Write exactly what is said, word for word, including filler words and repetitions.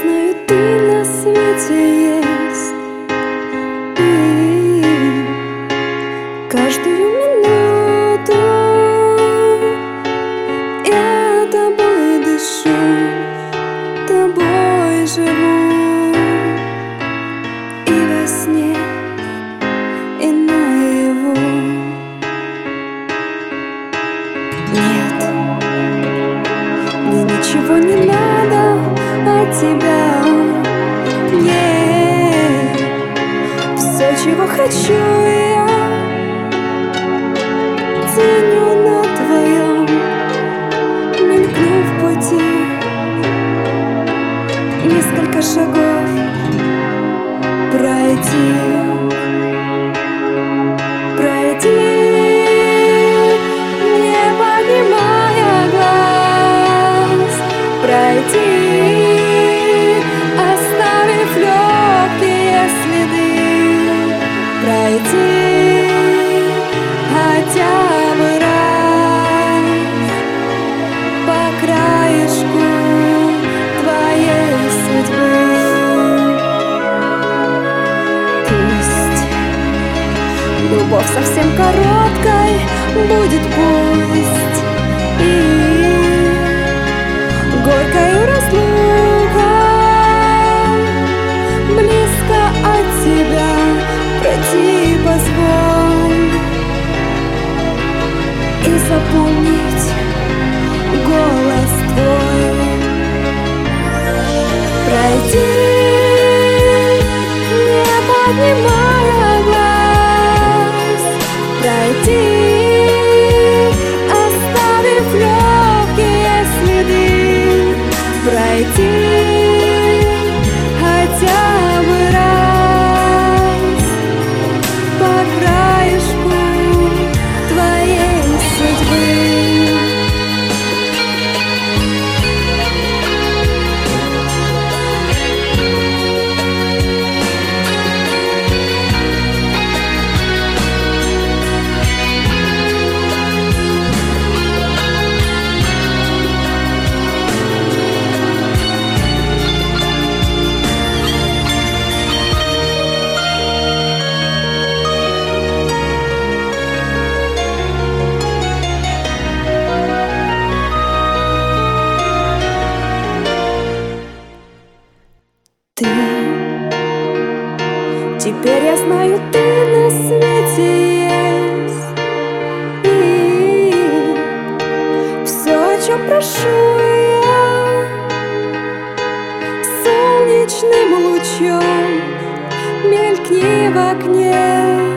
знаю, ты на свете есть, и каждую минуту я тобой дышу, тобой живу, и во сне, и наяву. Нет, мне ничего не надо от тебя, нет, все, чего хочу я, ценю на твоем, мелькну в пути, несколько шагов пройти, пройти, не поднимая глаз, пройти, оставив легкие следы, пройти хотя бы раз по краешку твоей судьбы. Пусть любовь совсем короткой будет, пусть и горькою разлука, близко от тебя пройти позволь и запомнить голос твой, пройти, не поднимая глаз, пройти, оставив легкие следы, пройти хотя бы раз по краешку твоей судьбы. Ты, теперь я знаю, ты на свете есть, и все, о чем прошу я, солнечным лучом мелькни в окне.